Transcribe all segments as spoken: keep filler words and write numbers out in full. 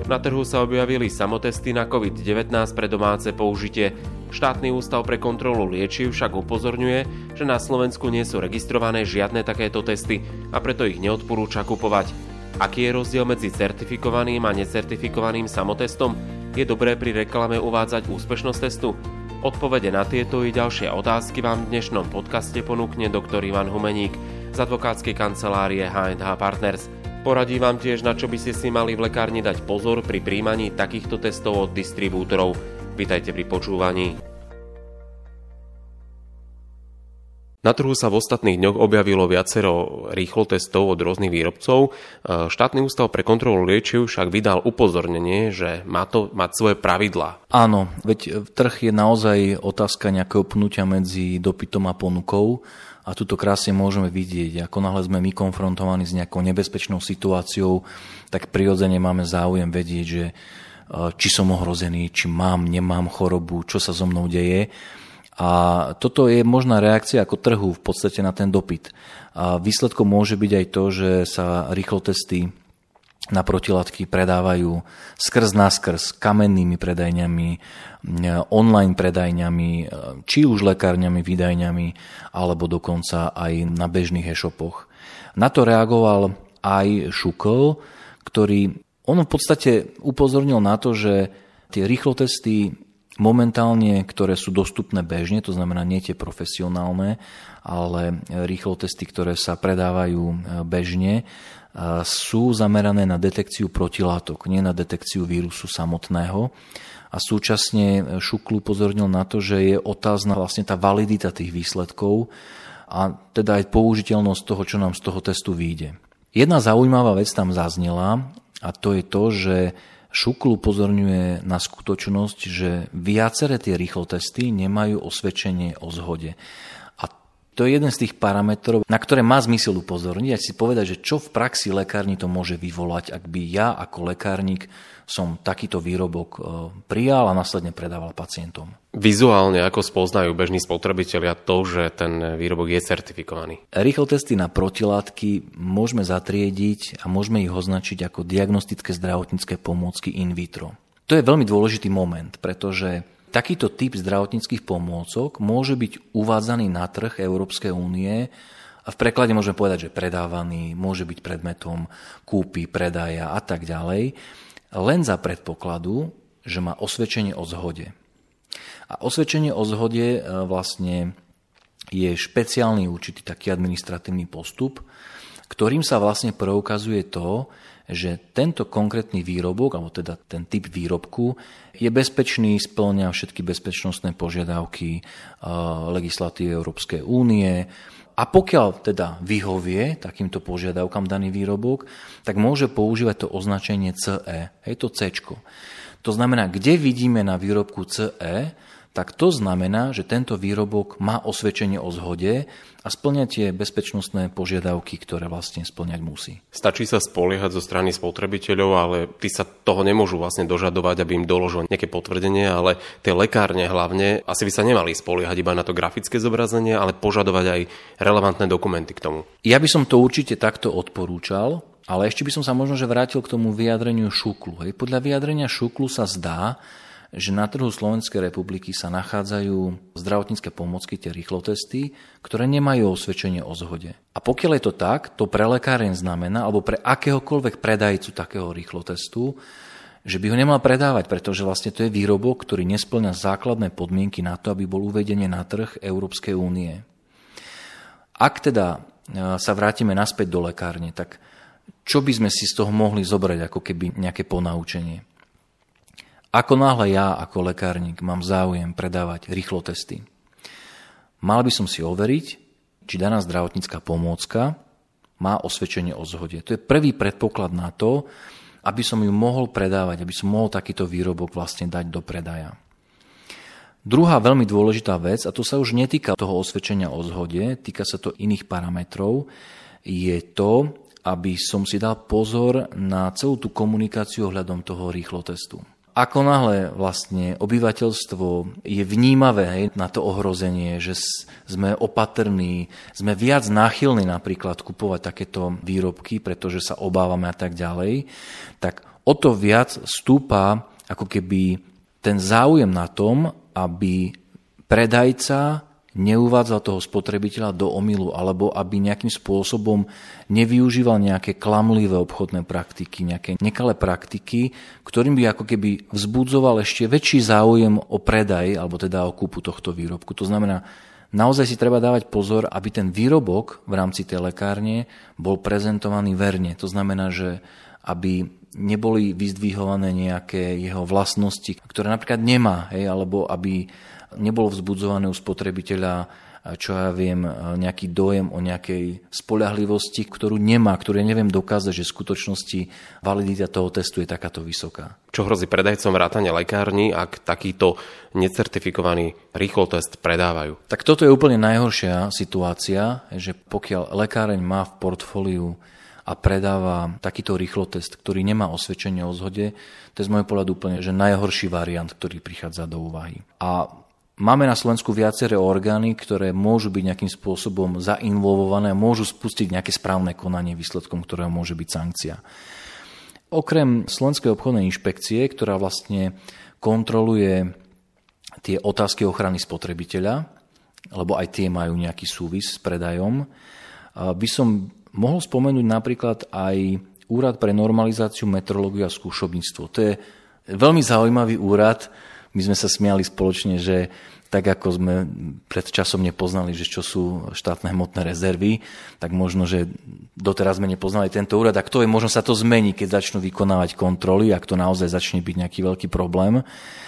Na trhu sa objavili samotesty na covid devätnásť pre domáce použitie. Štátny ústav pre kontrolu liečiv však upozorňuje, že na Slovensku nie sú registrované žiadne takéto testy a preto ich neodporúča kupovať. Aký je rozdiel medzi certifikovaným a necertifikovaným samotestom? Je dobré pri reklame uvádzať úspešnosť testu? Odpovede na tieto i ďalšie otázky vám v dnešnom podcaste ponúkne doktor Ivan Humeník z advokátskej kancelárie há end há Partners. Poradí vám tiež, na čo by ste si mali v lekárni dať pozor pri príjmaní takýchto testov od distribútorov. Vítajte pri počúvaní. Na trhu sa v ostatných dňoch objavilo viacero rýchlotestov od rôznych výrobcov. Štátny ústav pre kontrolu liečiv však vydal upozornenie, že má to mať svoje pravidlá. Áno, veď trh je naozaj otázka nejakého pnutia medzi dopytom a ponukou. A tuto krásne môžeme vidieť, ako náhle sme my konfrontovaní s nejakou nebezpečnou situáciou, tak prirodzene máme záujem vedieť, že či som ohrozený, či mám, nemám chorobu, čo sa so mnou deje. A toto je možná reakcia ako trhu v podstate na ten dopyt. A výsledkom môže byť aj to, že sa rýchlotesty na protilátky predávajú skrz naskrz kamennými predajňami, online predajňami, či už lekárňami, výdajňami, alebo dokonca aj na bežných e-shopoch. Na to reagoval aj Šukl, ktorý on v podstate upozornil na to, že tie rýchlotesty momentálne, ktoré sú dostupné bežne, to znamená nie tie profesionálne, ale rýchlotesty, ktoré sa predávajú bežne, sú zamerané na detekciu protilátok, nie na detekciu vírusu samotného. A súčasne Šukl upozornil na to, že je otázna vlastne tá validita tých výsledkov a teda aj použiteľnosť toho, čo nám z toho testu vyjde. Jedna zaujímavá vec tam zaznela a to je to, že Šukl upozorňuje na skutočnosť, že viaceré tie rýchlotesty nemajú osvedčenie o zhode. To je jeden z tých parametrov, na ktoré má zmysel upozorniť a si povedať, že čo v praxi lekárni to môže vyvolať, ak by ja ako lekárnik som takýto výrobok prijal a následne predával pacientom. Vizuálne ako spoznajú bežní spotrebitelia to, že ten výrobok je certifikovaný? Rýchlotesty na protilátky môžeme zatriediť a môžeme ich označiť ako diagnostické zdravotnícke pomôcky in vitro. To je veľmi dôležitý moment, pretože takýto typ zdravotníckych pomôcok môže byť uvádzaný na trh Európskej únie a v preklade môžeme povedať, že predávaný, môže byť predmetom kúpy, predaja a tak ďalej, len za predpokladu, že má osvedčenie o zhode. A osvedčenie o zhode vlastne je špeciálny určitý taký administratívny postup, ktorým sa vlastne preukazuje to, že tento konkrétny výrobok, alebo teda ten typ výrobku, je bezpečný, spĺňa všetky bezpečnostné požiadavky legislatívy Európskej únie a pokiaľ teda vyhovie takýmto požiadavkám daný výrobok, tak môže používať to označenie cé é, je to C-čko. To znamená, kde vidíme na výrobku cé é, tak to znamená, že tento výrobok má osvedčenie o zhode a spĺňa tie bezpečnostné požiadavky, ktoré vlastne spĺňať musí. Stačí sa spoliehať zo strany spotrebiteľov, ale tí sa toho nemôžu vlastne dožadovať, aby im doložil nejaké potvrdenie, ale tie lekárne hlavne asi by sa nemali spoliehať iba na to grafické zobrazenie, ale požadovať aj relevantné dokumenty k tomu. Ja by som to určite takto odporúčal, ale ešte by som sa možno že vrátil k tomu vyjadreniu Šuklu. Hej. Podľa vyjadrenia Šuklu sa zdá, že na trhu Slovenskej republiky sa nachádzajú zdravotnícke pomôcky, tie rýchlotesty, ktoré nemajú osvedčenie o zhode. A pokiaľ je to tak, to pre lekáreň znamená, alebo pre akéhokoľvek predajcu takého rýchlotestu, že by ho nemal predávať, pretože vlastne to je výrobok, ktorý nespĺňa základné podmienky na to, aby bol uvedený na trh Európskej únie. Ak teda sa vrátime naspäť do lekárne, tak čo by sme si z toho mohli zobrať ako keby nejaké ponaučenie? Ako náhle ja ako lekárnik mám záujem predávať rýchlotesty, mal by som si overiť, či daná zdravotnícka pomôcka má osvedčenie o zhode. To je prvý predpoklad na to, aby som ju mohol predávať, aby som mohol takýto výrobok vlastne dať do predaja. Druhá veľmi dôležitá vec, a to sa už netýka toho osvedčenia o zhode, týka sa to iných parametrov, je to, aby som si dal pozor na celú tú komunikáciu ohľadom toho rýchlotestu. Ako náhle vlastne obyvateľstvo je vnímavé hej, na to ohrozenie, že sme opatrní, sme viac náchylní napríklad kupovať takéto výrobky, pretože sa obávame a tak ďalej, tak o to viac stúpa ako keby ten záujem na tom, aby predajca neuvádzal toho spotrebiteľa do omylu alebo aby nejakým spôsobom nevyužíval nejaké klamlivé obchodné praktiky, nejaké nekalé praktiky, ktorým by ako keby vzbudzoval ešte väčší záujem o predaj alebo teda o kúpu tohto výrobku. To znamená, naozaj si treba dávať pozor, aby ten výrobok v rámci tej lekárne bol prezentovaný verne. To znamená, že aby neboli vyzdvihované nejaké jeho vlastnosti, ktoré napríklad nemá, hej, alebo aby nebolo vzbudzované u spotrebiteľa, čo ja viem, nejaký dojem o nejakej spoľahlivosti, ktorú nemá, ktorú ja neviem dokázať, že v skutočnosti validita toho testu je takáto vysoká. Čo hrozí predajcom vrátane lekárni, ak takýto necertifikovaný rýchlotest predávajú? Tak toto je úplne najhoršia situácia, že pokiaľ lekáreň má v portfóliu a predáva takýto rýchlotest, ktorý nemá osvedčenie o zhode, to je z môjho pohľadu úplne že najhorší variant, ktorý prichádza do úvahy. A máme na Slovensku viaceré orgány, ktoré môžu byť nejakým spôsobom zainvolvované a môžu spustiť nejaké správne konanie, výsledkom ktorého môže byť sankcia. Okrem Slovenskej obchodnej inšpekcie, ktorá vlastne kontroluje tie otázky ochrany spotrebiteľa, lebo aj tie majú nejaký súvis s predajom, by som mohol spomenúť napríklad aj Úrad pre normalizáciu, metrológiu a skúšobníctvo. To je veľmi zaujímavý úrad. My sme sa smiali spoločne, že tak ako sme pred časom nepoznali, že čo sú štátne hmotné rezervy, tak možno, že doteraz sme nepoznali tento úrad. A kto je, možno sa to zmení, keď začnú vykonávať kontroly, ak to naozaj začne byť nejaký veľký problém.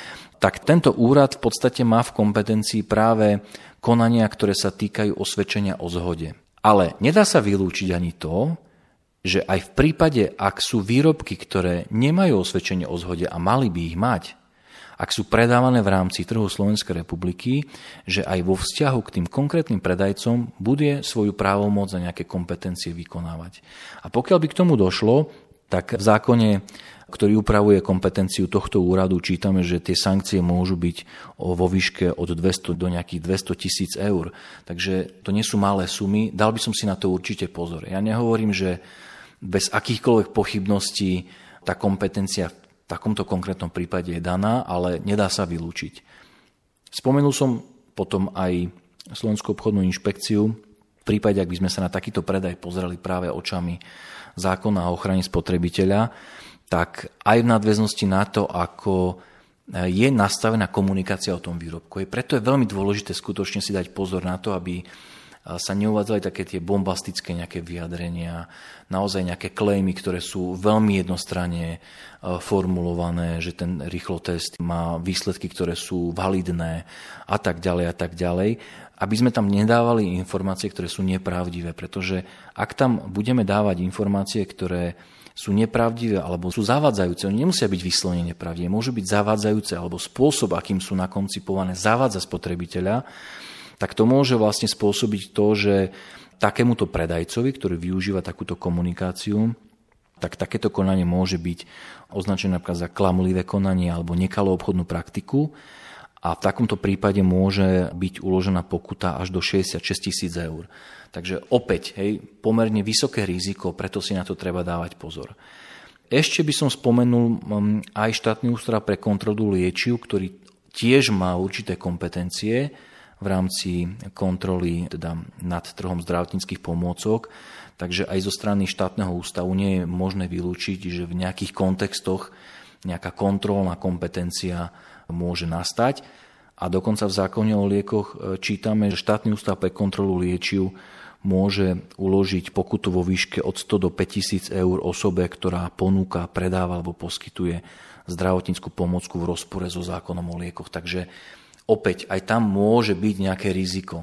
Tak tento úrad v podstate má v kompetencii práve konania, ktoré sa týkajú osvedčenia o zhode. Ale nedá sa vylúčiť ani to, že aj v prípade, ak sú výrobky, ktoré nemajú osvedčenie o zhode a mali by ich mať, ak sú predávané v rámci trhu Slovenskej republiky, že aj vo vzťahu k tým konkrétnym predajcom bude svoju právomoc a nejaké kompetencie vykonávať. A pokiaľ by k tomu došlo, tak v zákone, ktorý upravuje kompetenciu tohto úradu, čítame, že tie sankcie môžu byť vo výške od dvesto do nejakých dvesto tisíc eur. Takže to nie sú malé sumy. Dal by som si na to určite pozor. Ja nehovorím, že bez akýchkoľvek pochybností tá kompetencia v takomto konkrétnom prípade je daná, ale nedá sa vylúčiť. Spomenul som potom aj Slovenskú obchodnú inšpekciu. V prípade, ak by sme sa na takýto predaj pozreli práve očami zákona o ochrane spotrebiteľa, tak aj v nadväznosti na to, ako je nastavená komunikácia o tom výrobku. Preto je veľmi dôležité skutočne si dať pozor na to, aby sa neuvádzali také tie bombastické nejaké vyjadrenia, naozaj nejaké klejmy, ktoré sú veľmi jednostranne formulované, že ten rýchlotest má výsledky, ktoré sú validné a tak ďalej a tak ďalej, aby sme tam nedávali informácie, ktoré sú nepravdivé, pretože ak tam budeme dávať informácie, ktoré sú nepravdivé alebo sú zavádzajúce, oni nemusia byť vyslovene nepravdivé, môžu byť zavádzajúce alebo spôsob, akým sú nakoncipované, zavádza spotrebiteľa, tak to môže vlastne spôsobiť to, že takémuto predajcovi, ktorý využíva takúto komunikáciu, tak takéto konanie môže byť označené napríklad za klamlivé konanie alebo nekalú obchodnú praktiku a v takomto prípade môže byť uložená pokuta až do šesťdesiatšesť tisíc eur. Takže opäť, hej, pomerne vysoké riziko, preto si na to treba dávať pozor. Ešte by som spomenul aj štátny ústav pre kontrolu liečiv, ktorý tiež má určité kompetencie v rámci kontroly teda nad trhom zdravotníckych pomôcok. Takže aj zo strany štátneho ústavu nie je možné vylúčiť, že v nejakých kontextoch nejaká kontrolná kompetencia môže nastať. A dokonca v zákone o liekoch čítame, že štátny ústav pre kontrolu liečiv môže uložiť pokutu vo výške od sto do päťtisíc eur osobe, ktorá ponúka, predáva alebo poskytuje zdravotnícku pomôcku v rozpore so zákonom o liekoch. Takže opäť aj tam môže byť nejaké riziko.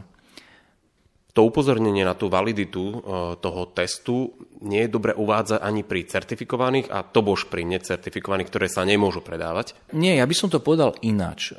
To upozornenie na tú validitu toho testu nie je dobre uvádzať ani pri certifikovaných a to bož pri necertifikovaných, ktoré sa nemôžu predávať? Nie, ja by som to povedal ináč.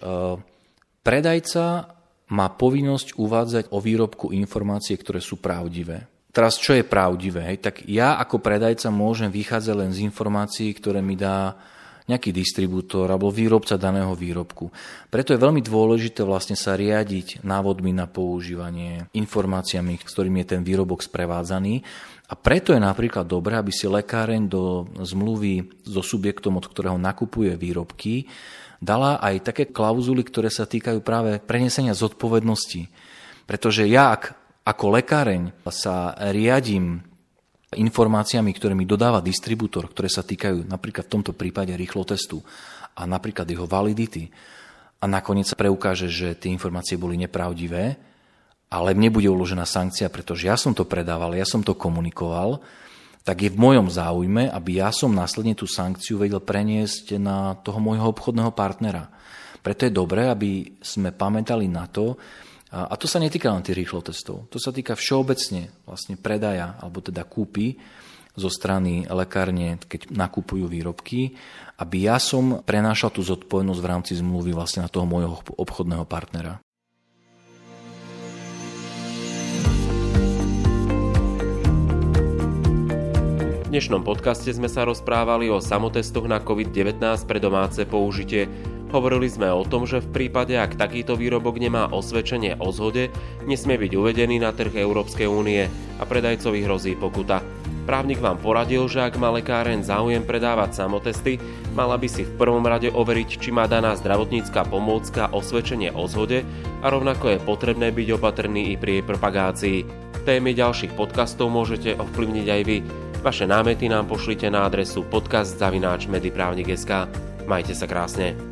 Predajca má povinnosť uvádzať o výrobku informácie, ktoré sú pravdivé. Teraz, čo je pravdivé? Hej? Tak ja ako predajca môžem vychádzať len z informácií, ktoré mi dá nejaký distribútor alebo výrobca daného výrobku. Preto je veľmi dôležité vlastne sa riadiť návodmi na používanie, informáciami, s ktorými je ten výrobok sprevádzaný. A preto je napríklad dobré, aby si lekáreň do zmluvy so subjektom, od ktorého nakupuje výrobky, dala aj také klauzuly, ktoré sa týkajú práve prenesenia zodpovednosti. Pretože ja, ak ako lekáreň sa riadím informáciami, ktoré mi dodáva distribútor, ktoré sa týkajú napríklad v tomto prípade rýchlotestu a napríklad jeho validity, a nakoniec sa preukáže, že tie informácie boli nepravdivé, ale mne bude uložená sankcia, pretože ja som to predával, ja som to komunikoval, tak je v mojom záujme, aby ja som následne tú sankciu vedel preniesť na toho môjho obchodného partnera. Preto je dobré, aby sme pamätali na to, a to sa netýka len tých rýchlotestov, to sa týka všeobecne vlastne predaja, alebo teda kúpy zo strany lekárne, keď nakupujú výrobky, aby ja som prenášal tú zodpovednosť v rámci zmluvy vlastne na toho môjho obchodného partnera. V dnešnom podcaste sme sa rozprávali o samotestoch na covid devätnásť pre domáce použitie. Hovorili sme o tom, že v prípade, ak takýto výrobok nemá osvedčenie o zhode, nesmie byť uvedený na trh Európskej únie a predajcovi hrozí pokuta. Právnik vám poradil, že ak má lekáreň záujem predávať samotesty, mala by si v prvom rade overiť, či má daná zdravotnícka pomôcka osvedčenie o zhode a rovnako je potrebné byť opatrný i pri jej propagácii. Témy ďalších podcastov môžete ovplyvniť aj vy. Vaše námety nám pošlite na adresu podcast zavináč mediprávnik bodka es ká. Majte sa krásne.